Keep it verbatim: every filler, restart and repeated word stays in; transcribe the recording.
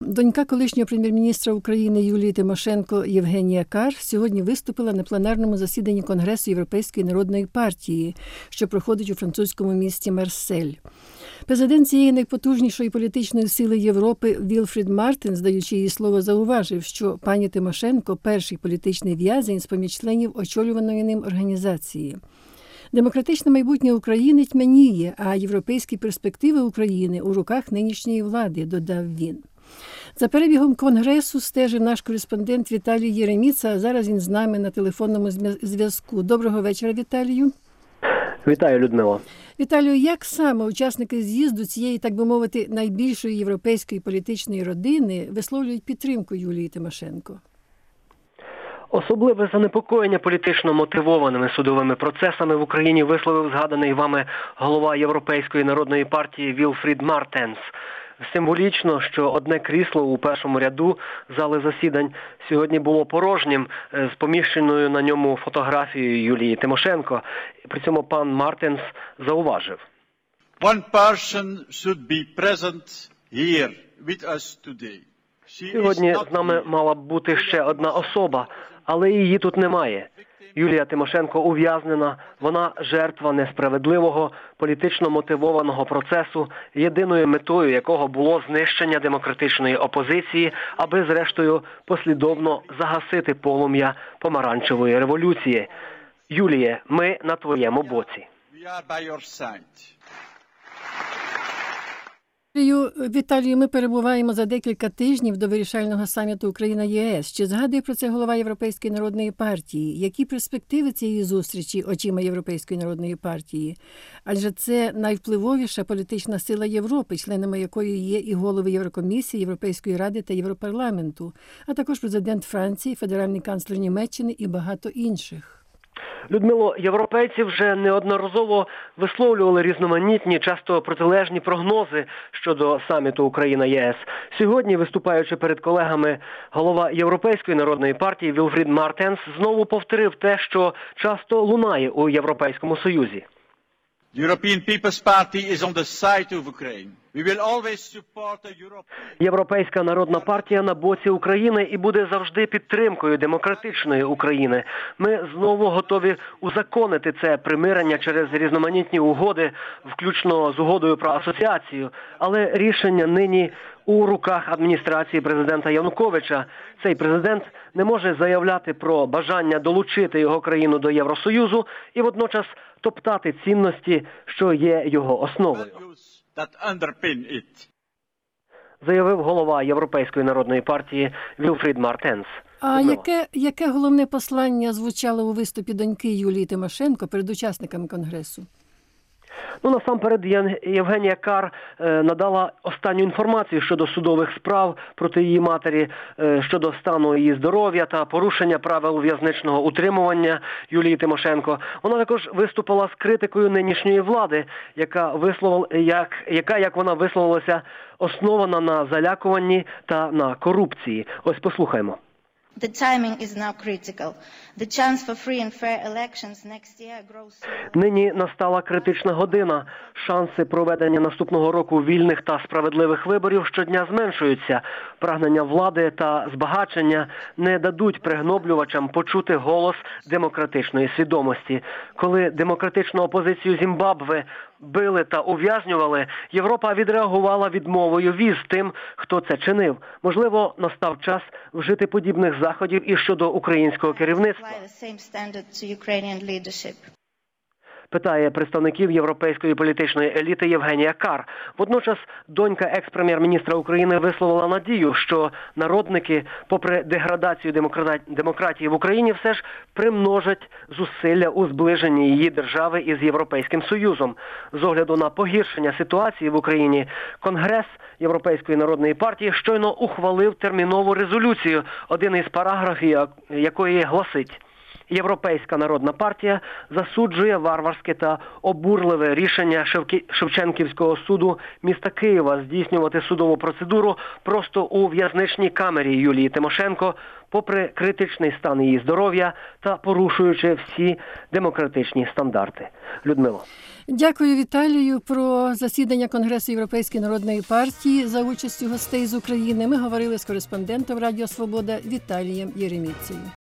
Донька колишнього прем'єр-міністра України Юлії Тимошенко Євгенія Кар сьогодні виступила на пленарному засіданні Конгресу Європейської народної партії, що проходить у французькому місті Марсель. Президент цієї найпотужнішої політичної сили Європи Вільфрід Мартенс, даючи їй слово, зауважив, що пані Тимошенко – перший політичний в'язень з-поміж членів очолюваної ним організації. Демократичне майбутнє України тьмяніє, а європейські перспективи України у руках нинішньої влади, додав він. За перебігом Конгресу стежив наш кореспондент Віталій Єреміца, а зараз він з нами на телефонному зв'язку. Доброго вечора, Віталію. Вітаю, Людмила. Віталію, як саме учасники з'їзду цієї, так би мовити, найбільшої європейської політичної родини висловлюють підтримку Юлії Тимошенко? Особливе занепокоєння політично мотивованими судовими процесами в Україні висловив згаданий вами голова Європейської народної партії Вільфрід Мартенс. Символічно, що одне крісло у першому ряду зали засідань сьогодні було порожнім з поміщеною на ньому фотографією Юлії Тимошенко. При цьому пан Мартенс зауважив. One person should be present here with us today. Сьогодні з нами мала б бути ще одна особа, але її тут немає. Юлія Тимошенко ув'язнена, вона жертва несправедливого, політично мотивованого процесу, єдиною метою якого було знищення демократичної опозиції, аби зрештою послідовно загасити полум'я помаранчевої революції. Юліє, ми на твоєму боці. Віталію, ми перебуваємо за декілька тижнів до вирішального саміту Україна-ЄС. Чи згадує про це голова Європейської народної партії? Які перспективи цієї зустрічі очима Європейської народної партії? Адже це найвпливовіша політична сила Європи, членами якої є і голови Єврокомісії, Європейської ради та Європарламенту, а також президент Франції, федеральний канцлер Німеччини і багато інших. Людмило, європейці вже неодноразово висловлювали різноманітні, часто протилежні прогнози щодо саміту Україна-ЄС. Сьогодні, виступаючи перед колегами, голова Європейської народної партії Вільфрід Мартенс знову повторив те, що часто лунає у Європейському Союзі. Європейська народна партія на боці України і буде завжди підтримкою демократичної України. Ми знову готові узаконити це примирення через різноманітні угоди, включно з угодою про асоціацію. Але рішення нині у руках адміністрації президента Януковича. Цей президент не може заявляти про бажання долучити його країну до Євросоюзу і водночас топтати цінності, що є його основою. Заявив голова Європейської народної партії Вільфрід Мартенс. А яке, яке головне послання звучало у виступі доньки Юлії Тимошенко перед учасниками Конгресу? Ну, насамперед, Євгенія Кар е, надала останню інформацію щодо судових справ проти її матері, е, щодо стану її здоров'я та порушення правил в'язничного утримування Юлії Тимошенко. Вона також виступила з критикою нинішньої влади, яка, висловила, як, яка, як вона висловилася, основана на залякуванні та на корупції. Ось послухаймо. The timing is now critical. The chance for free and fair elections next year grows. Нині настала критична година. Шанси проведення наступного року вільних та справедливих виборів щодня зменшуються. Прагнення влади та збагачення не дадуть пригноблювачам почути голос демократичної свідомості. Коли демократичну опозицію Зімбабве били та ув'язнювали, Європа відреагувала відмовою віз тим, хто це чинив. Можливо, настав час вжити подібних заходів і щодо українського керівництва. Питає представників європейської політичної еліти Євгенія Кар. Водночас донька екс-прем'єр-міністра України висловила надію, що народники, попри деградацію демократії в Україні, все ж примножать зусилля у зближенні її держави із Європейським Союзом. З огляду на погіршення ситуації в Україні, Конгрес Європейської народної партії щойно ухвалив термінову резолюцію, один із параграфів якої гласить: Європейська народна партія засуджує варварське та обурливе рішення Шевченківського суду міста Києва здійснювати судову процедуру просто у в'язничній камері Юлії Тимошенко, попри критичний стан її здоров'я та порушуючи всі демократичні стандарти. Людмило. Дякую, Віталію. Про засідання Конгресу Європейської народної партії за участю гостей з України ми говорили з кореспондентом Радіо Свобода Віталієм Єреміцею.